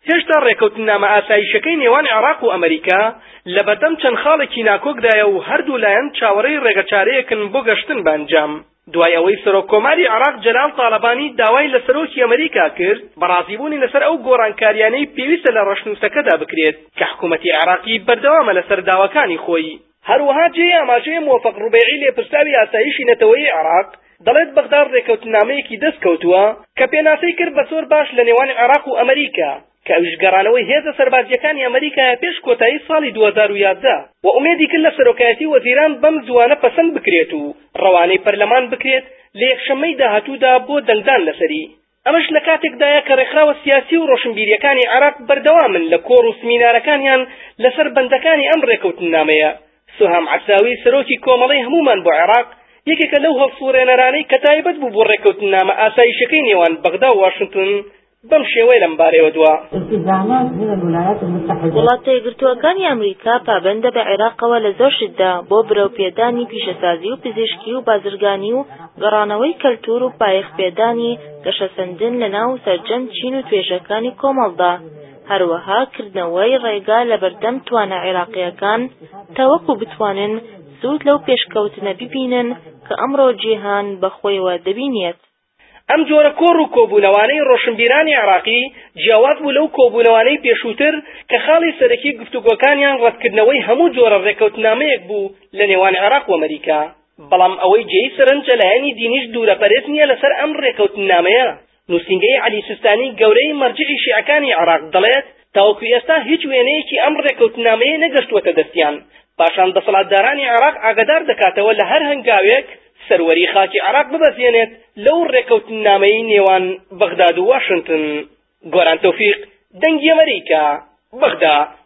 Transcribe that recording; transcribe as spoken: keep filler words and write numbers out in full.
هێشتا ڕێکەوتنامە ئاسایشەکەی نێوان عێراق و ئەمریکا لە بەردەم چەند خاڵێکی ناکۆکدایە و هەردوو لایەن چاوەڕێی ڕێگەچارەیەکن بۆ گەشتن بەنجام. دوای ئەوەی سەرۆکۆماری عێراق جەلال تاڵەبانی داوای لە سەرۆکی ئەمریکا کرد بەڕازیبوونی لەسەر ئەو گۆڕانکاریانەی پێویستە لە ڕەشنووسەکەدا بکرێت کە حکوومەتی عێراقی بەردەوامە لەسەر داواکانی خۆی. هەروەها جێی ئاماژەی موافق ڕوبێعی لێپرساوی ئاسایشی نەتەوەیی عێراق دەڵێت بەغداد ڕێکەوتنامەیەکی دەستکەوتووە کە پێناسەی کرد بە زۆر باش لە نێوان عێراق و ئەمریکا کە ئەوژگەڕانەوەی هێزە سەربازیەکانی ئەمریکایە پێش کۆتایی ساڵی دوو هەزار و یازدە و ئومێدی کرد لە سەرۆکایەتی وەزیران بەم زوانە پەسەند بکرێت و ڕەوانەی پەرلەمان بکرێت لە یەکشەممەی داهاتوودا بۆ دەنگدان لەسەری. ئەمەش لە کاتێکدایە کە ڕێکخراوە سیاسی و ڕۆشنبیریەکانی عێراق بەردەوامن لە کۆڕ و سمینارەکانیان لەسەر بەندەکانی ئەم ڕێکەوتنامەیە. سوهام عەساوی سەرۆکی کۆمەڵەی هەمومان بۆ عێراق یەکێکە لەو هەڵسوڕێنەرانەی کە تایبەت بوو بۆ ڕێکەوتنامە ئاسایشەکەی نێوان بەغدا و واشنگتن بەم شێوەی لەم بارەیەوە دووە. وڵاتە یەکگرتووەکانی ئەمریکا پابەندە بە عێراقەوە لە زۆر شتدا بۆ بەرەوپێدانی پیشەسازی و پزیشکی و بازرگانی و گەڕانەوەی کەلتور و پایەخپێدانی گەشەسەندن لە ناو سەرجەم چین و توێژەکانی کۆمەڵدا، هەروەها کردنەوەی ڕێگا لە بەردەم توانە عێراقیەکان تاوەکو بتوانن سوود لەو پێشکەوتنە ببینن کە ئەمڕۆ جیهان بەخۆیەوە دەبینێت. ئەم جۆرە کۆڕ و کۆبوونەوانەی ڕۆشنبیرانی عێراقی جیاواز بوو لەو کۆبوونەوانەی پێشووتر کە خاڵی سەرەکی گفتوگۆکانیان ڕەتکردنەوەی هەموو جۆرە ڕێکەوتنامەیەک بوو لە نێوان عێراق و ئەمریکا. بەڵام ئەوەی جێی سەرنجە لایەنی دینیش دوورەپەرێز نییە لەسەر ئەم ڕێکەوتنامەیە. نووسینگەی عەلی سیستانی گەورەی مەرجعی شیعەکانی عێراق دەڵێت تاوەکو ئێستا هیچ وێنەیەکی ئەم ڕێکەوتنامەیە نەگەشتووەتە دەستیان. پاشان دەسەڵاتدارانی عێراق ئاگادار دەکاتەوە لە هەر هەنگاوێک سەروەری خاکی عێراق ببەزێنێت لەو ڕێکەوتنامەی نێوان بەغداد و واشنگتن. گۆران تەوفیق، دەنگی ئەمریکا، بەغدا.